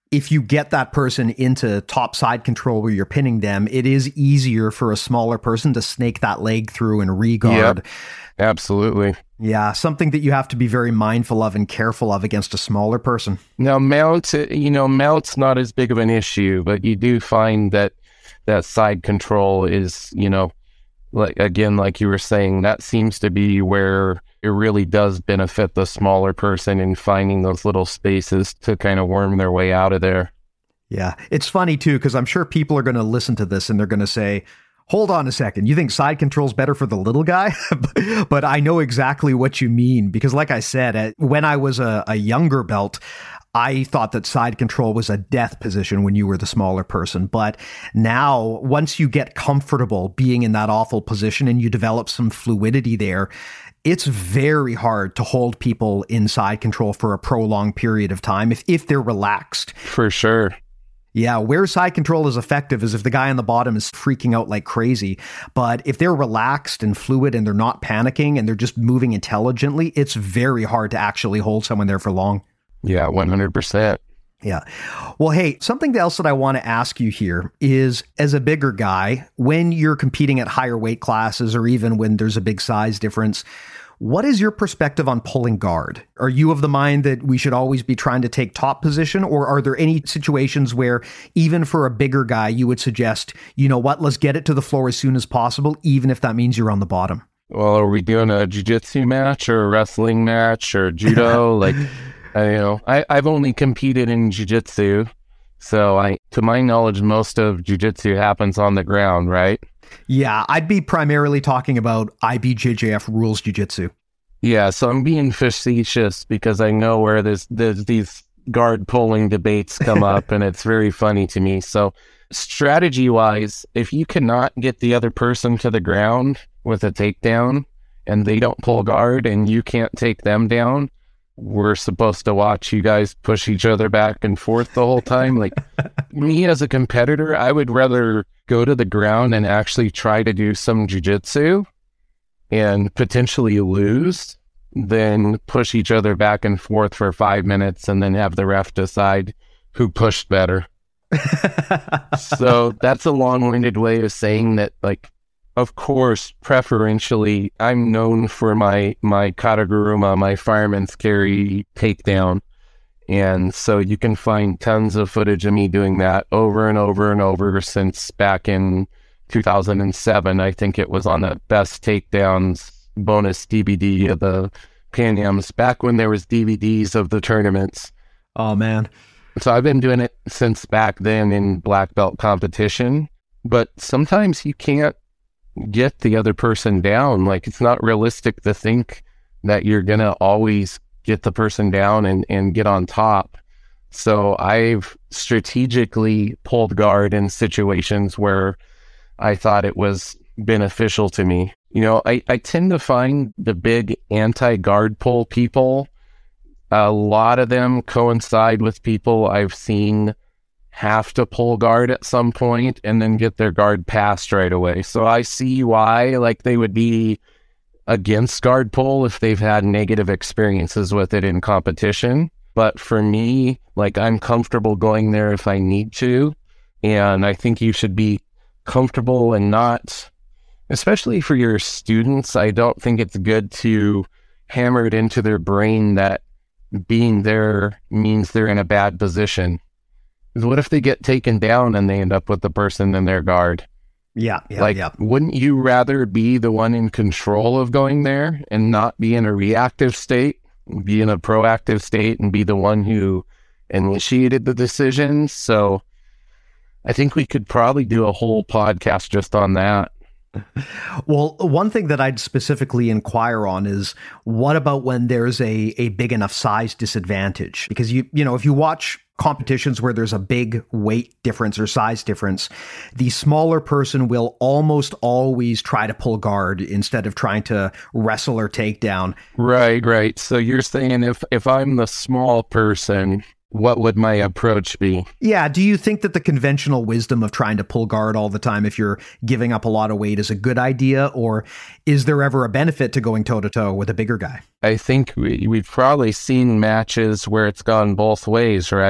if you get that person into top side control where you're pinning them, it is easier for a smaller person to snake that leg through and re-guard. Yep, absolutely. Yeah, something that you have to be very mindful of and careful of against a smaller person. Now, mount, you know, mount's not as big of an issue, but you do find that that side control is, you know, like again, like you were saying, that seems to be where it really does benefit the smaller person in finding those little spaces to kind of worm their way out of there. Yeah, it's funny too, because I'm sure people are going to listen to this and they're going to say, hold on a second, you think side control's better for the little guy? But I know exactly what you mean, because like I said, when I was a, a younger belt, I thought that side control was a death position when you were the smaller person. But now, once you get comfortable being in that awful position and you develop some fluidity there, it's very hard to hold people in side control for a prolonged period of time if, if they're relaxed. For sure. Yeah, where side control is effective is if the guy on the bottom is freaking out like crazy. But if they're relaxed and fluid and they're not panicking and they're just moving intelligently, it's very hard to actually hold someone there for long. Yeah, one hundred percent. Yeah. Well, hey, something else that I want to ask you here is, as a bigger guy, when you're competing at higher weight classes or even when there's a big size difference, what is your perspective on pulling guard? Are you of the mind that we should always be trying to take top position, or are there any situations where even for a bigger guy, you would suggest, you know what, let's get it to the floor as soon as possible, even if that means you're on the bottom? Well, are we doing a jiu-jitsu match or a wrestling match or judo? like, I, you know, I, I've only competed in jiu-jitsu. So I, to my knowledge, most of jiu-jitsu happens on the ground, right? Yeah, I'd be primarily talking about I B J J F rules jiu-jitsu. Yeah, so I'm being facetious because I know where there's, there's these guard pulling debates come up, and it's very funny to me. So strategy-wise, if you cannot get the other person to the ground with a takedown and they don't pull guard and you can't take them down, we're supposed to watch you guys push each other back and forth the whole time. Like, me as a competitor, I would rather go to the ground and actually try to do some jiu-jitsu and potentially lose than push each other back and forth for five minutes and then have the ref decide who pushed better. So that's a long-winded way of saying that, like, of course, preferentially, I'm known for my, my Kataguruma, my fireman's carry takedown. And so you can find tons of footage of me doing that over and over and over since back in two thousand seven. I think it was on the Best Takedowns bonus D V D of the Pan Ams, back when there was D V Ds of the tournaments. Oh, man. So I've been doing it since back then in black belt competition. But sometimes you can't get the other person down. Like, it's not realistic to think that you're going to always get the person down and, and get on top. So I've strategically pulled guard in situations where I thought it was beneficial to me. You know, I, I tend to find the big anti-guard pull people, a lot of them coincide with people I've seen have to pull guard at some point and then get their guard passed right away. So I see why, like, they would be against guard pull if they've had negative experiences with it in competition. But for me, like, I'm comfortable going there if I need to. And I think you should be comfortable and not, especially for your students, I don't think it's good to hammer it into their brain that being there means they're in a bad position. What if they get taken down and they end up with the person in their guard? Yeah, yeah, like, yeah. Wouldn't you rather be the one in control of going there and not be in a reactive state, be in a proactive state and be the one who initiated the decision? So I think we could probably do a whole podcast just on that. Well, one thing that I'd specifically inquire on is, what about when there's a, a big enough size disadvantage? Because, you you know, if you watch competitions where there's a big weight difference or size difference, the smaller person will almost always try to pull guard instead of trying to wrestle or take down. Right, right. So you're saying if, if I'm the small person, what would my approach be? Yeah. Do you think that the conventional wisdom of trying to pull guard all the time if you're giving up a lot of weight is a good idea? Or is there ever a benefit to going toe-to-toe with a bigger guy? I think we, we've probably seen matches where it's gone both ways, right?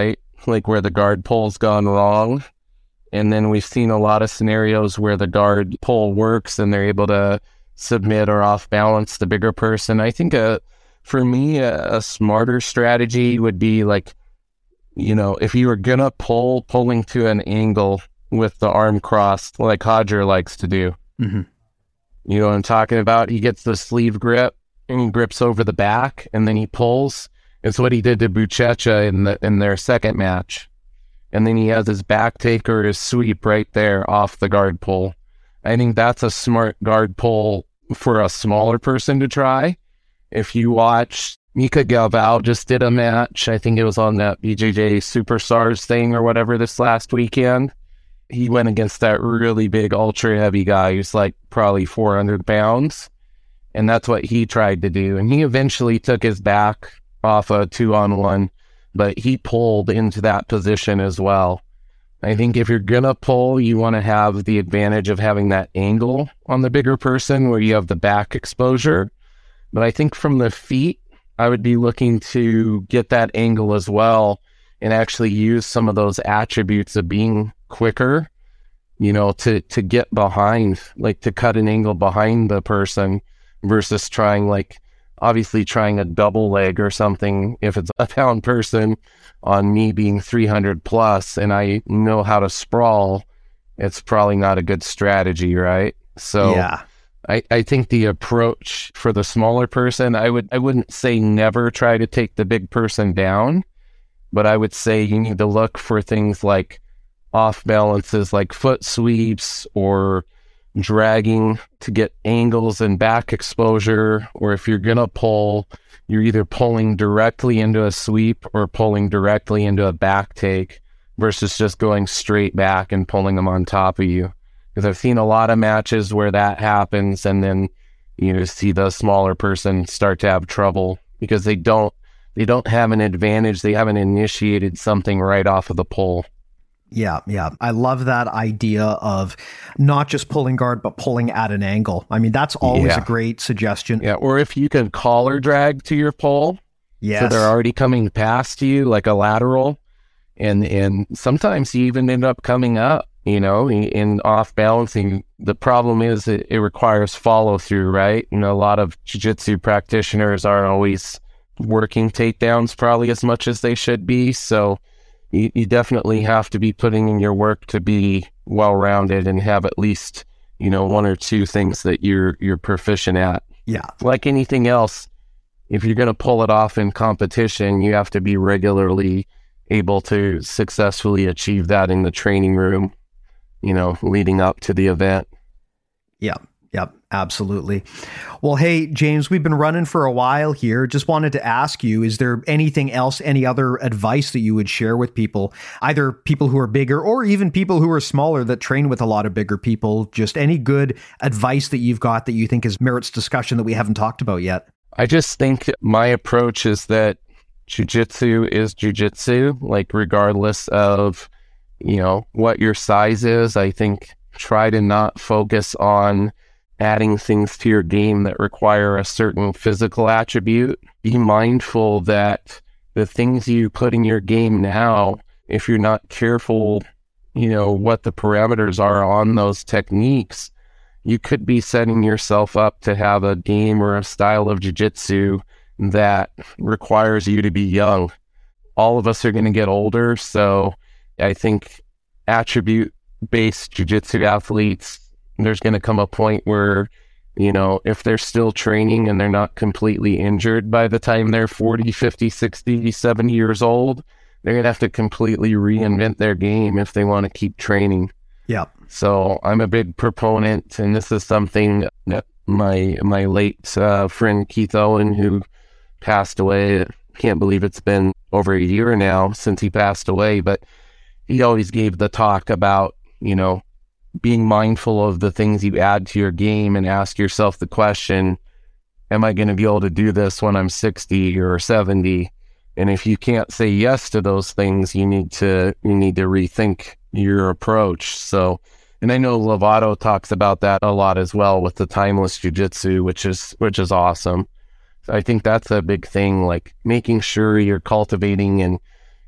like where the guard pull's gone wrong. And then we've seen a lot of scenarios where the guard pull works and they're able to submit or off balance the bigger person. I think uh, for me, a, a smarter strategy would be like, you know, if you were going to pull, pulling to an angle with the arm crossed, like Hodger likes to do. Mm-hmm. You know what I'm talking about? He gets the sleeve grip and he grips over the back and then he pulls. It's what he did to Buchecha in the in their second match. And then he has his back take or his sweep right there off the guard pull. I think that's a smart guard pull for a smaller person to try. If you watch, Mika Galvao just did a match. I think it was on that B J J Superstars thing or whatever this last weekend. He went against that really big ultra heavy guy who's like probably four hundred pounds. And that's what he tried to do. And he eventually took his back off a two on one, but he pulled into that position as well. I think if you're going to pull, you want to have the advantage of having that angle on the bigger person where you have the back exposure. But I think from the feet, I would be looking to get that angle as well and actually use some of those attributes of being quicker, you know, to, to get behind, like to cut an angle behind the person versus trying like, obviously trying a double leg or something. If it's a pound person on me being three hundred plus and I know how to sprawl, it's probably not a good strategy, right? So yeah. I, I think the approach for the smaller person, I would, I wouldn't say never try to take the big person down, but I would say you need to look for things like off balances, like foot sweeps or dragging to get angles and back exposure. Or if you're going to pull, you're either pulling directly into a sweep or pulling directly into a back take versus just going straight back and pulling them on top of you. Because I've seen a lot of matches where that happens and then you know see the smaller person start to have trouble because they don't they don't have an advantage. They haven't initiated something right off of the pull. Yeah, yeah. I love that idea of not just pulling guard, but pulling at an angle. I mean, that's always Yeah. a great suggestion. Yeah, or if you can collar drag to your pull, Yes. so they're already coming past you like a lateral, and and sometimes you even end up coming up, you know, in, in off balancing. The problem is it, it requires follow through, right? You know, a lot of jiu-jitsu practitioners aren't always working takedowns probably as much as they should be, so you, you definitely have to be putting in your work to be well-rounded and have at least, you know, one or two things that you're you're proficient at. Yeah. Like anything else, if you're going to pull it off in competition, you have to be regularly able to successfully achieve that in the training room, you know, leading up to the event. Yeah. Yep, absolutely. Well, hey, James, we've been running for a while here. Just wanted to ask you, is there anything else, any other advice that you would share with people, either people who are bigger or even people who are smaller that train with a lot of bigger people? Just any good advice that you've got that you think is merits discussion that we haven't talked about yet? I just think my approach is that jiu-jitsu is jiu-jitsu, like regardless of, you know, what your size is. I think try to not focus on adding things to your game that require a certain physical attribute. Be mindful that the things you put in your game now, if you're not careful, you know, what the parameters are on those techniques, you could be setting yourself up to have a game or a style of jiu-jitsu that requires you to be young. All of us are going to get older, so I think attribute-based jiu-jitsu athletes, there's going to come a point where, you know, if they're still training and they're not completely injured by the time they're forty, fifty, sixty, seventy years old, they're going to have to completely reinvent their game if they want to keep training. Yeah. So I'm a big proponent, and this is something that my my late uh, friend Keith Owen, who passed away, I can't believe it's been over a year now since he passed away, but he always gave the talk about, you know, being mindful of the things you add to your game and ask yourself the question, am I going to be able to do this when I'm sixty or seventy? And if you can't say yes to those things, you need to you need to rethink your approach. So, and I know Lovato talks about that a lot as well with the timeless jiu-jitsu, which is which is awesome. So I think that's a big thing, like making sure you're cultivating and,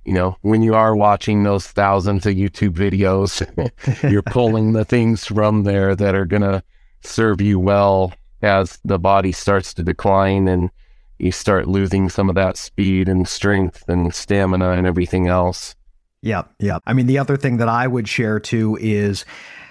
you know, when you are watching those thousands of YouTube videos, you're pulling the things from there that are going to serve you well as the body starts to decline and you start losing some of that speed and strength and stamina and everything else. Yeah, yeah. I mean, the other thing that I would share too is,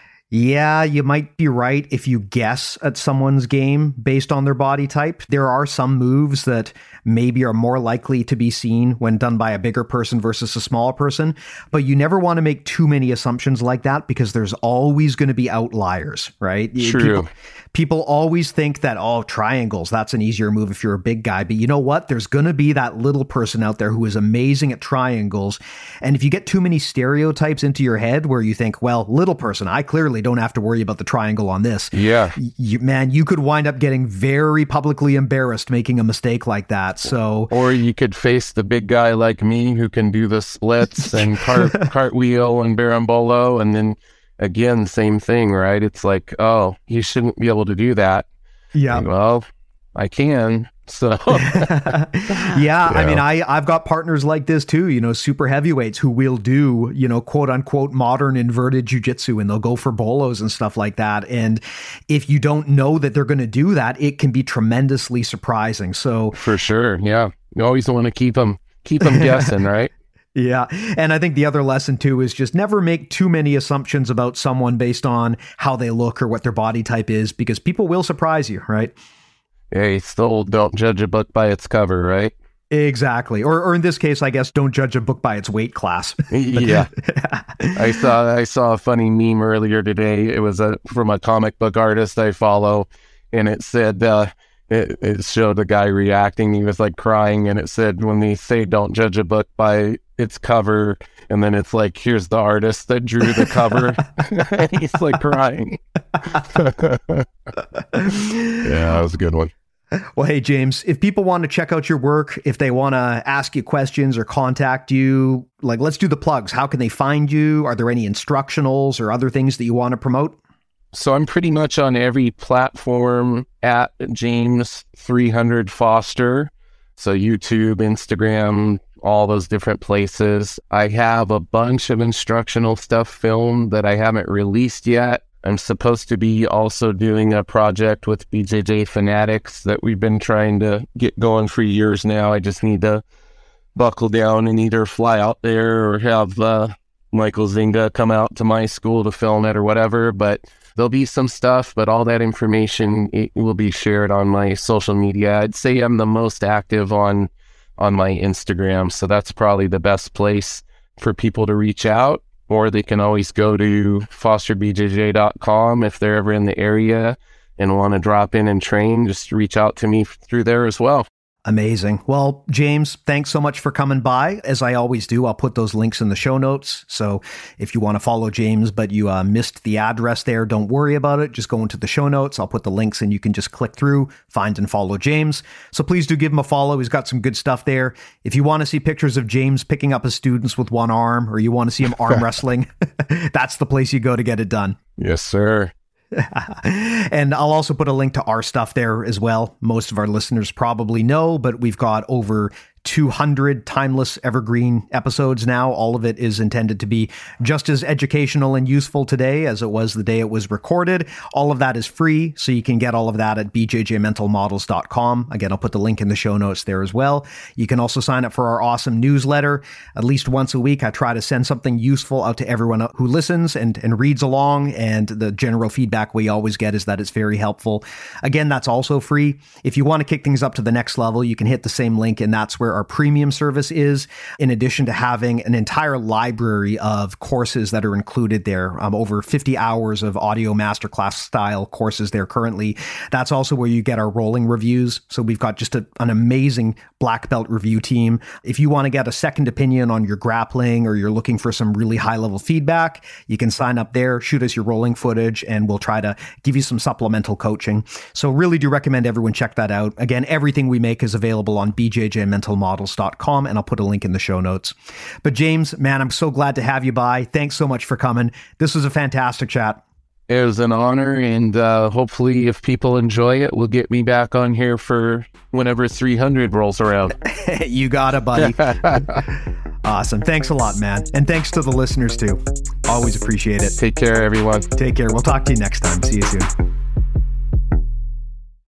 yeah, you might be right if you guess at someone's game based on their body type. There are some moves that maybe are more likely to be seen when done by a bigger person versus a smaller person, but you never want to make too many assumptions like that because there's always going to be outliers, right? True. People, people always think that, oh, triangles, that's an easier move if you're a big guy. But you know what? There's going to be that little person out there who is amazing at triangles. And if you get too many stereotypes into your head where you think, well, little person, I clearly don't have to worry about the triangle on this. Yeah. You, man, you could wind up getting very publicly embarrassed making a mistake like that. So, or you could face the big guy like me who can do the splits and cart, cartwheel and berimbolo. And then again, same thing, right? It's like, oh, you shouldn't be able to do that. Yeah. And, well, I can. So yeah, yeah, I mean, I, I've got partners like this too, you know, super heavyweights who will do, you know, quote unquote, modern inverted jiu-jitsu, and they'll go for bolos and stuff like that. And if you don't know that they're going to do that, it can be tremendously surprising. So for sure. Yeah. You always want to keep them, keep them guessing, right? Yeah. And I think the other lesson too is just never make too many assumptions about someone based on how they look or what their body type is, because people will surprise you, right? Hey, still don't judge a book by its cover, right? Exactly. Or or in this case, I guess, don't judge a book by its weight class. Yeah. I saw I saw a funny meme earlier today. It was a from a comic book artist I follow, and it said uh, it, it showed a guy reacting. He was like crying, and it said, when they say don't judge a book by its cover, and then it's like, here's the artist that drew the cover. And he's like crying. Yeah, that was a good one. Well, hey, James, if people want to check out your work, if they want to ask you questions or contact you, like, let's do the plugs. How can they find you? Are there any instructionals or other things that you want to promote? So I'm pretty much on every platform at James three hundred Foster. So YouTube, Instagram, all those different places. I have a bunch of instructional stuff filmed that I haven't released yet. I'm supposed to be also doing a project with B J J Fanatics that we've been trying to get going for years now. I just need to buckle down and either fly out there or have uh, Michael Zinga come out to my school to film it or whatever. But there'll be some stuff, but all that information it will be shared on my social media. I'd say I'm the most active on on my Instagram, so that's probably the best place for people to reach out. Or they can always go to foster b j j dot com if they're ever in the area and want to drop in and train. Just reach out to me through there as well. Amazing. Well, James, thanks so much for coming by. As I always do, I'll put those links in the show notes. So if you want to follow James, but you uh, missed the address there, don't worry about it. Just go into the show notes. I'll put the links and you can just click through, find and follow James. So please do give him a follow. He's got some good stuff there. If you want to see pictures of James picking up his students with one arm, or you want to see him arm wrestling, that's the place you go to get it done. Yes, sir. And I'll also put a link to our stuff there as well. Most of our listeners probably know, but we've got over two hundred timeless evergreen episodes now. All of it is intended to be just as educational and useful today as it was the day it was recorded. All of that is free, so you can get all of that at b j j mental models dot com. Again, I'll put the link in the show notes there as well. You can also sign up for our awesome newsletter. At least once a week, I try to send something useful out to everyone who listens and, and reads along, and the general feedback we always get is that it's very helpful. Again, that's also free. If you want to kick things up to the next level, you can hit the same link, and that's where our premium service is, in addition to having an entire library of courses that are included there. Um, over fifty hours of audio masterclass style courses there currently. That's also where you get our rolling reviews. So we've got just a, an amazing black belt review team. If you want to get a second opinion on your grappling, or you're looking for some really high level feedback, you can sign up there, shoot us your rolling footage, and we'll try to give you some supplemental coaching. So really do recommend everyone check that out. Again, everything we make is available on b j j mental models dot com, and I'll put a link in the show notes. But James, man, I'm so glad to have you by. Thanks so much for coming. This was a fantastic chat. It was an honor, and uh, hopefully if people enjoy it, we'll get me back on here for whenever three hundred rolls around. You got it, buddy. Awesome. Thanks a lot, man. And thanks to the listeners too. Always appreciate it. Take care, everyone. Take care. We'll talk to you next time. See you soon.